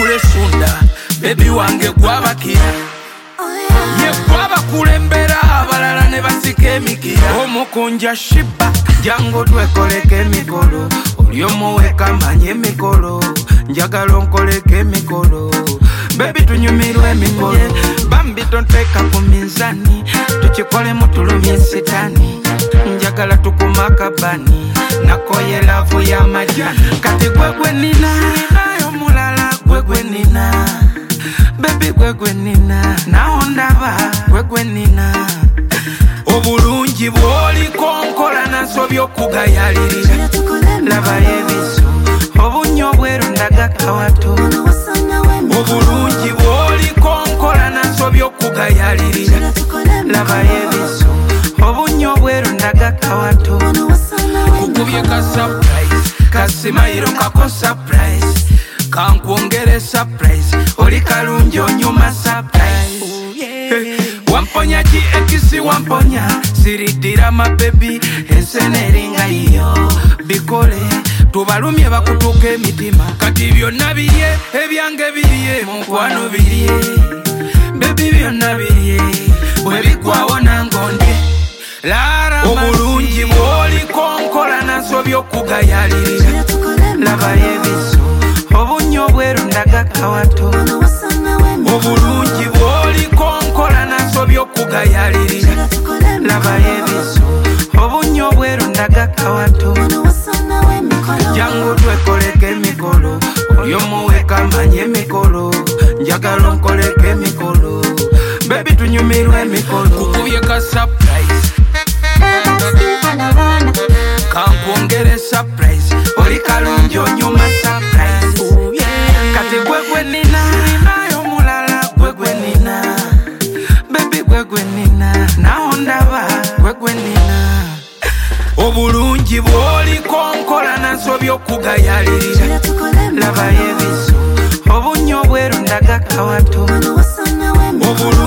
sunda baby wange gwabakira ye gwabakulembera abalala ne basika emikira omukunja shiba jango twekoleka emikolo oli omuweka manye emikolo njagala onkoleka emikolo baby tunyumirwe emikolo bambi tonteka ku minzani tukikole mutulumye sitani njagala tukuma kabani nakoye lavu ya majani kati gwegwe nina nayo mulala gwegwe nina baby gwegwe nina naondaba gwegwe nina obulungi bwoliko nkola naso byokugayalirira laba yebiso obunyo bweru ndaga kawato obulungi bwoliko nkola naso byokugayalirira laba yebiso obunyo bweru ndaga kawato kukubye ka surprise kasimayiro kako surprise kankwongere surprise oli kalungi onyuma surprise wamponya ki ekisi wamponya siridira mabebi enseneringa iyo bikole tubalumye bakutuka emitima kati byonna birye ebyange birye mukwano birye bebi byonna birye bwebigwawo nangonde obulungi bwoliko nkola naso byokugayalirira laba yebiso obunyo bweru ndaga kawato obulungi bwoliko nkola naso byokugayalirira laba yebiso obunyo bweru ndaga kawato jangu twekoleka emikolo oli omuweka manye emikolo njagala onkoleka emikolo baby tunyumirwe emikolo kukubye ka surprise kankwongere surprise oli kalungi onyuma surprise kati gwegwe nina nayo mulala gwegwe nina baby gwegwe nina naondaba gwegwe nina obulungi bwoliko nkola naso byokugayalirira laba yebiso obunyo bweru ndaga kawato